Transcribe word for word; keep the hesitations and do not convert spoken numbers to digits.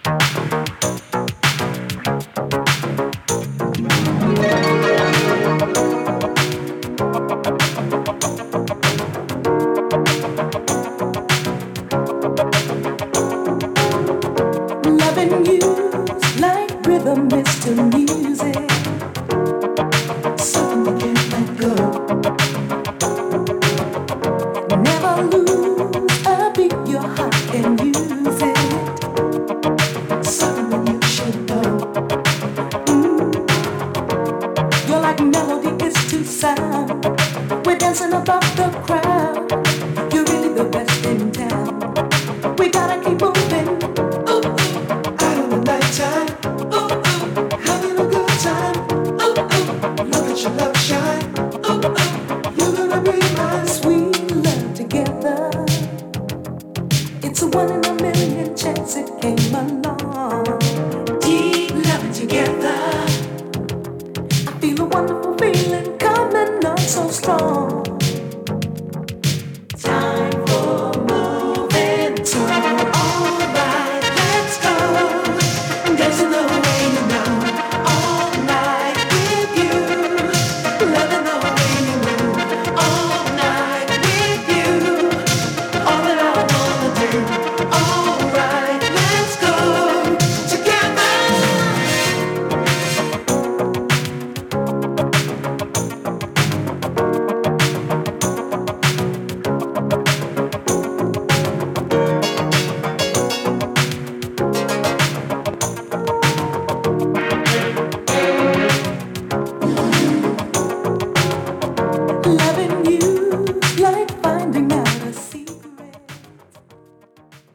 Loving you like rhythm is to music, something you can't let go. Never lose a beat, your heart can use it, something you should know. Mm. You're like melody is to sound. We're dancing above the crowd. You're really the best in town. We gotta keep moving. Ooh, ooh. Out in the nighttime. Ooh, ooh. Having a good time. Ooh, ooh. Look at your love shine. Ooh, ooh. You're gonna be my sweet love together. It's a one in a million chance it came along.